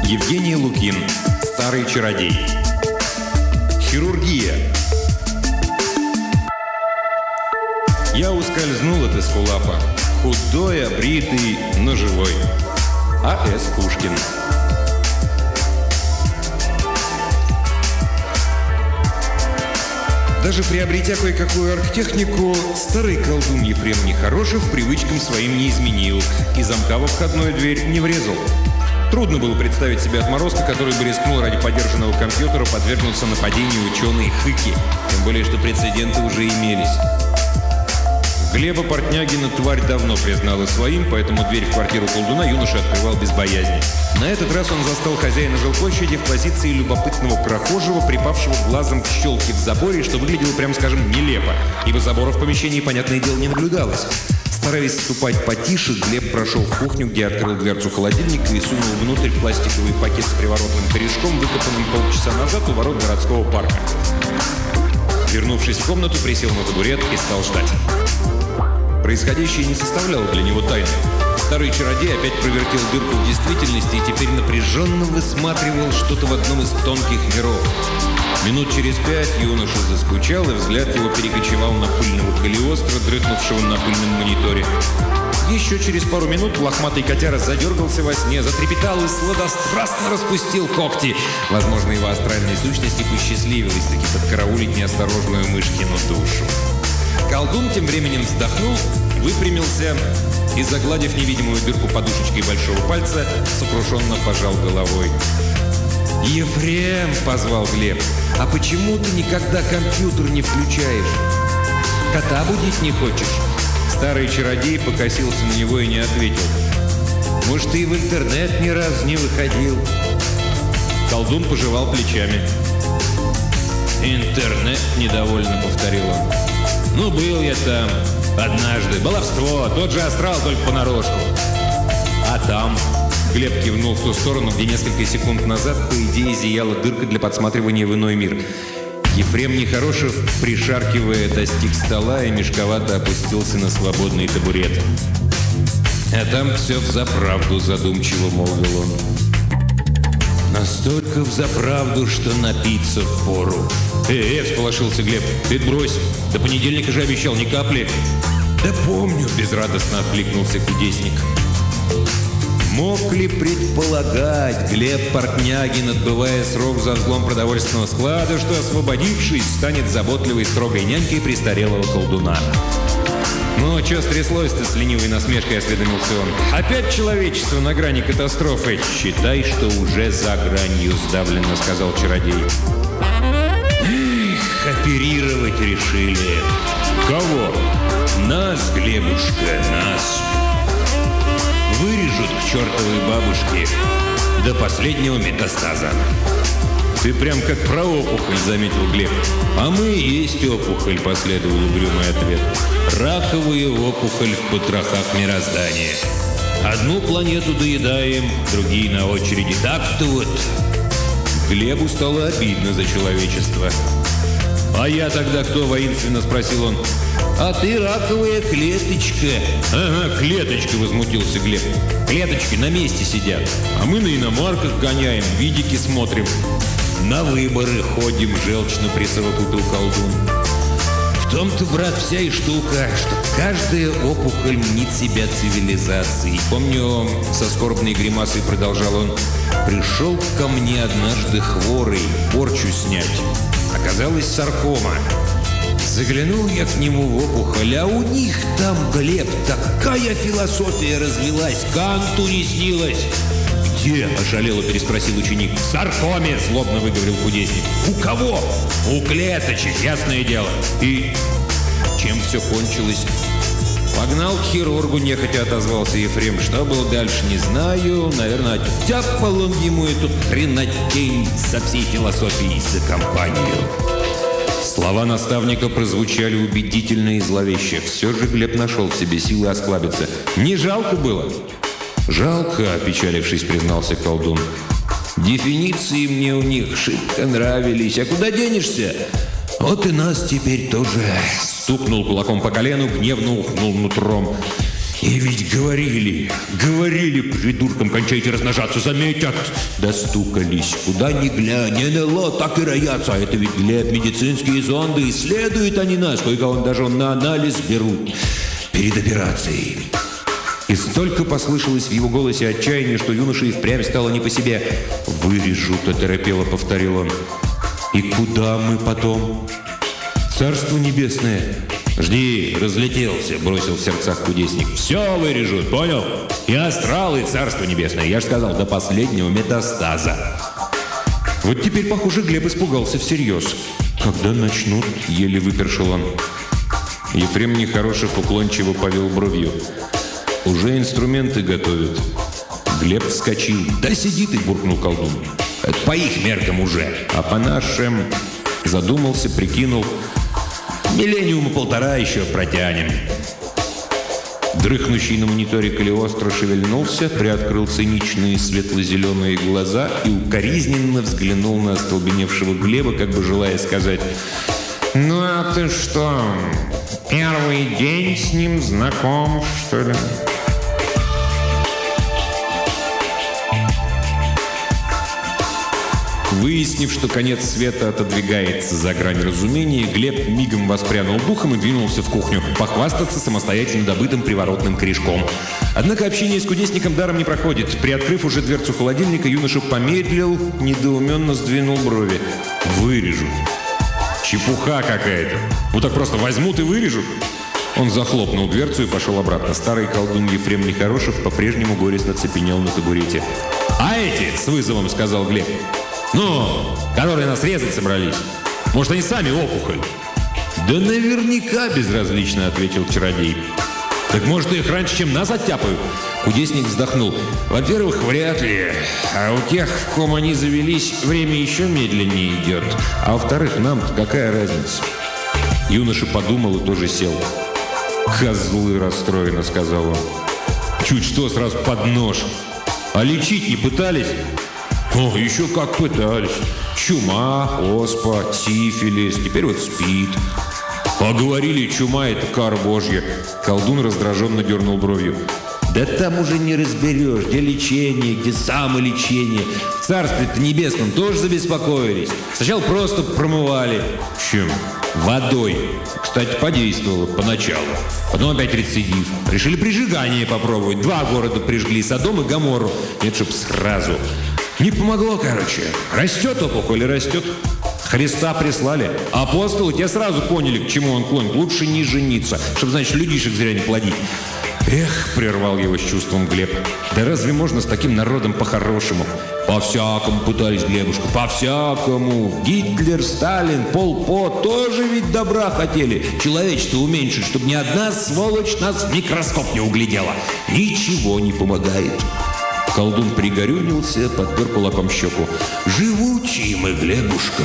Евгений Лукин. Старый чародей. Хирургия. Я ускользнул от эскулапа. Худой, обритый, но живой. А.С. Пушкин. Даже приобретя кое-какую архтехнику, старый колдун Ефрем Нехорошев привычкам своим не изменил и замка во входную дверь не врезал. Трудно было представить себе отморозка, который бы рискнул ради подержанного компьютера подвергнуться нападению ученые Хыки, тем более, что прецеденты уже имелись. Глеба Портнягина тварь давно признала своим, поэтому дверь в квартиру колдуна юноша открывал без боязни. На этот раз он застал хозяина жилплощади в позиции любопытного прохожего, припавшего глазом к щелке в заборе, что выглядело, прямо скажем, нелепо, ибо забора в помещении, понятное дело, не наблюдалось. Стараясь ступать потише, Глеб прошел в кухню, где открыл дверцу холодильника и сунул внутрь пластиковый пакет с приворотным корешком, выкопанным полчаса назад у ворот городского парка. Вернувшись в комнату, присел на табурет и стал ждать. Происходящее не составляло для него тайны. Старый чародей опять провертел дырку в действительности и теперь напряженно высматривал что-то в одном из тонких миров. Минут через 5 юноша заскучал, и взгляд его перекочевал на пыльного Калиостро, дрыхнувшего на пыльном мониторе. Еще через пару минут лохматый котяра задергался во сне, затрепетал и сладострастно распустил когти. Возможно, его астральной сущности посчастливилось таки подкараулить неосторожную мышкину душу. Колдун тем временем вздохнул, выпрямился и, загладив невидимую дырку подушечкой большого пальца, сокрушенно пожал головой. «Ефрем!» – позвал Глеб. «А почему ты никогда компьютер не включаешь? Кота будить не хочешь?» Старый чародей покосился на него и не ответил. «Может, ты и в интернет ни разу не выходил?» Колдун пожевал плечами. «Интернет?» – недовольно повторил он. «Ну, был я там однажды. Баловство, тот же астрал, только понарошку. А там...» Глеб кивнул в ту сторону, где несколько секунд назад, по идее, зияла дырка для подсматривания в иной мир. Ефрем Нехорошев, пришаркивая, достиг стола и мешковато опустился на свободный табурет. «А там все взаправду», — задумчиво молвил он. «Настолько взаправду, что напиться впору». Всполошился Глеб. «Ты брось, до понедельника же обещал, ни капли». «Да помню», — безрадостно откликнулся кудесник. Мог ли предполагать Глеб Портнягин, отбывая срок за взлом продовольственного склада, что, освободившись, станет заботливой строгой нянькой престарелого колдуна? «Ну, что стряслось-то?» — с ленивой насмешкой осведомился он. «Опять человечество на грани катастрофы?» «Считай, что уже за гранью», — сдавленно сказал чародей. «Эх, оперировать решили». «Кого?» «Нас, Глебушка, нас». Вырежут к чертовой бабушке до последнего метастаза. «Ты прям как про опухоль», — заметил Глеб. «А мы и есть опухоль», — последовал угрюмый ответ. «Раковая опухоль в потрохах мироздания. Одну планету доедаем, другие на очереди. Так-то вот». Глебу стало обидно за человечество. «А я тогда кто?» — воинственно спросил он. «А ты раковая клеточка». «Ага, клеточка», — возмутился Глеб. «Клеточки на месте сидят, а мы на иномарках гоняем, видики смотрим». «На выборы ходим», — желчно присовокупил колдун. «В том-то, брат, вся и штука, что каждая опухоль мнит себя цивилизацией. Помню, со скорбной гримасой продолжал он, пришел ко мне однажды хворый, порчу снять. Оказалось, саркома. Заглянул я к нему в опухоль, а у них там, Глеб, такая философия развелась, Канту не снилось». «Где?» – ошалело переспросил ученик. «В саркоме!» – злобно выговорил кудесник. «У кого?» «У клеточек, ясное дело». «И чем все кончилось?» «Погнал к хирургу», – нехотя отозвался Ефрем. «Что было дальше, не знаю. Наверное, оттяпал он ему эту хренотень со всей философией за компанию». Слова наставника прозвучали убедительно и зловеще. Все же Глеб нашел в себе силы осклабиться. «Не жалко было?» «Жалко», — опечалившись, признался колдун. «Дефиниции мне у них шибко нравились. А куда денешься? Вот и нас теперь тоже». Стукнул кулаком по колену, гневно ухнул нутром. И ведь говорили, придуркам, кончайте размножаться, заметят. Достукались, куда ни глянь, НЛО так и роятся. А это ведь, Глеб, медицинские зонды, исследуют они нас, кое-кого даже на анализ берут перед операцией. И столько послышалось в его голосе отчаяние, что юноше и впрямь стало не по себе. «Вырежут», — оторопело повторил он. «И куда мы потом?» «Царство небесное». «Жди, разлетелся», — бросил в сердцах кудесник. «Все вырежут, понял? И астрал, и царство небесное. Я же сказал, до последнего метастаза». Вот теперь, похоже, Глеб испугался всерьез. «Когда начнут?» — еле выпершил он. Ефрем Нехорошев уклончиво повел бровью. «Уже инструменты готовят». Глеб вскочил. «Да сиди ты!» — буркнул колдун. «Это по их меркам уже. А по нашим...» Задумался, прикинул. «Миллениума полтора еще протянем». Дрыхнущий на мониторе Калиостро шевельнулся, приоткрыл циничные светло-зеленые глаза и укоризненно взглянул на остолбеневшего Глеба, как бы желая сказать: «Ну а ты что, первый день с ним знаком, что ли?» Выяснив, что конец света отодвигается за грань разумения, Глеб мигом воспрянул духом и двинулся в кухню похвастаться самостоятельно добытым приворотным корешком. Однако общение с кудесником даром не проходит. Приоткрыв уже дверцу холодильника, юноша помедлил, недоуменно сдвинул брови. «Вырежут. Чепуха какая-то. Ну так просто возьмут и вырежут». Он захлопнул дверцу и пошел обратно. Старый колдун Ефрем Нехорошев по-прежнему горестно цепенел на табурете. «А эти?» — с вызовом сказал Глеб. «Ну, которые нас резать собрались. Может, они сами опухоль?» «Да наверняка», — безразлично ответил чародей. «Так может, их раньше, чем нас оттяпают?» Кудесник вздохнул. «Во-первых, вряд ли. А у тех, в ком они завелись, время еще медленнее идет. А во-вторых, нам-то какая разница?» Юноша подумал и тоже сел. «Козлы!» — расстроенно сказал он. «Чуть что, сразу под нож. А лечить не пытались?» «О, еще как пытались. Чума, оспа, сифилис, теперь вот СПИД». «А говорили, чума — это кара божья». Колдун раздраженно дернул бровью. «Да там уже не разберешь, где лечение, где самолечение. В царстве-то небесном тоже забеспокоились. Сначала просто промывали». «Чем?» «Водой. Кстати, подействовало поначалу. Потом опять рецидив. Решили прижигание попробовать. 2 города прижгли, Содом и Гоморру. Нет, чтоб сразу. Не помогло, короче. Растет опухоль и растет. Христа прислали. Апостолы те сразу поняли, к чему он клонит. Лучше не жениться, чтобы, значит, людишек зря не плодить». «Эх», — прервал его с чувством Глеб, «да разве можно с таким народом по-хорошему?» «По-всякому пытались, Глебушка, по-всякому. Гитлер, Сталин, Пол Пот тоже ведь добра хотели. Человечество уменьшить, чтобы ни одна сволочь нас в микроскоп не углядела. Ничего не помогает». Колдун пригорюнился, подпер кулаком щеку. «Живучие мы, Глебушка!»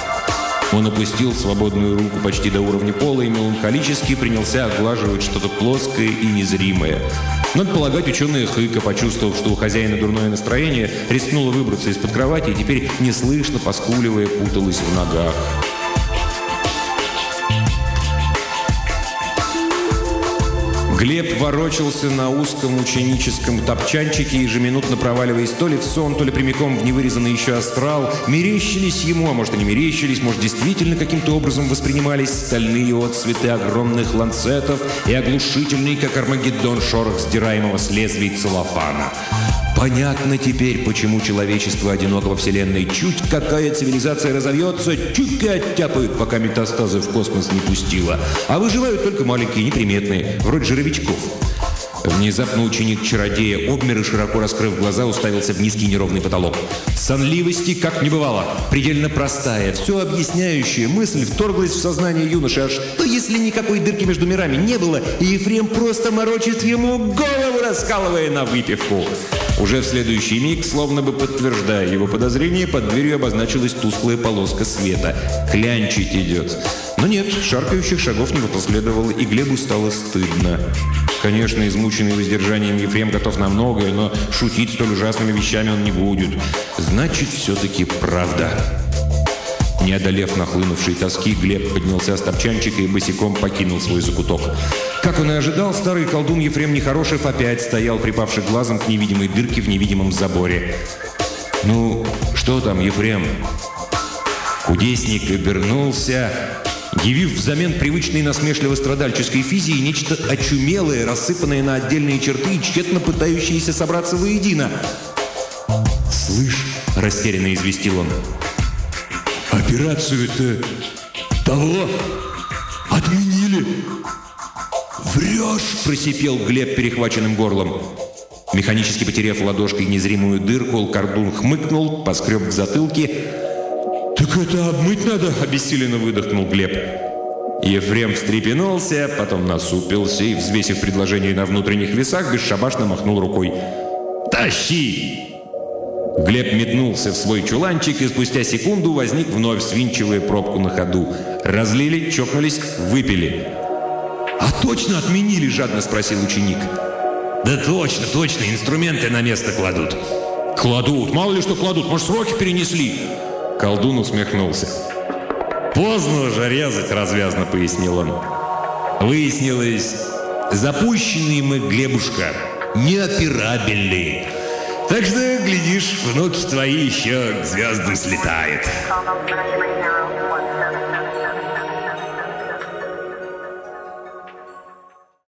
Он опустил свободную руку почти до уровня пола и меланхолически принялся оглаживать что-то плоское и незримое. Надо полагать, ученая Хыка, почувствовав, что у хозяина дурное настроение, рискнула выбраться из-под кровати и теперь, неслышно поскуливая, путалась в ногах. Глеб ворочался на узком ученическом топчанчике, ежеминутно проваливаясь то ли в сон, то ли прямиком в невырезанный еще астрал. Мерещились ему, а может и не мерещились, может действительно каким-то образом воспринимались стальные отцветы огромных ланцетов и оглушительный, как Армагеддон, шорох сдираемого с лезвий целлофана. Понятно теперь, почему человечество одиноко во Вселенной. Чуть какая цивилизация разовьется, чуть и оттяпают, пока метастазы в космос не пустила. А выживают только маленькие, неприметные, вроде жировичков. Внезапно ученик-чародея обмер и, широко раскрыв глаза, уставился в низкий неровный потолок. Сонливости как не бывало. Предельно простая, все объясняющая мысль вторглась в сознание юноши. А что, если никакой дырки между мирами не было, и Ефрем просто морочит ему голову, раскалывая на выпивку? Уже в следующий миг, словно бы подтверждая его подозрение, под дверью обозначилась тусклая полоска света. Клянчить идет. Но нет, шаркающих шагов не последовало, и Глебу стало стыдно. Конечно, измученный воздержанием Ефрем готов на многое, но шутить столь ужасными вещами он не будет. Значит, все-таки правда. Не одолев нахлынувшей тоски, Глеб поднялся с топчанчика и босиком покинул свой закуток. Как он и ожидал, старый колдун Ефрем Нехорошев опять стоял, припавший глазом к невидимой дырке в невидимом заборе. «Ну, что там, Ефрем?» Кудесник обернулся, явив взамен привычной насмешливо-страдальческой физии нечто очумелое, рассыпанное на отдельные черты и тщетно пытающееся собраться воедино. «Слышь», — растерянно известил он, — «операцию-то того отменили». «Врешь!» – просипел Глеб перехваченным горлом. Механически потеряв ладошкой незримую дырку, колдун хмыкнул, поскреб в затылке. «Так это обмыть надо!» – обессиленно выдохнул Глеб. Ефрем встрепенулся, потом насупился и, взвесив предложение на внутренних весах, бесшабашно махнул рукой. «Тащи!» Глеб метнулся в свой чуланчик и спустя секунду возник вновь, свинчивая пробку на ходу. Разлили, чокнулись, выпили. «А точно отменили?» – жадно спросил ученик. «Да точно, точно, инструменты на место кладут». «Кладут? Мало ли что кладут, может, сроки перенесли?» Колдун усмехнулся. «Поздно уже резать», – развязно пояснил он. «Выяснилось, запущенные мы, Глебушка, неоперабельные. Так что, глядишь, внуки твои еще к звездам слетают».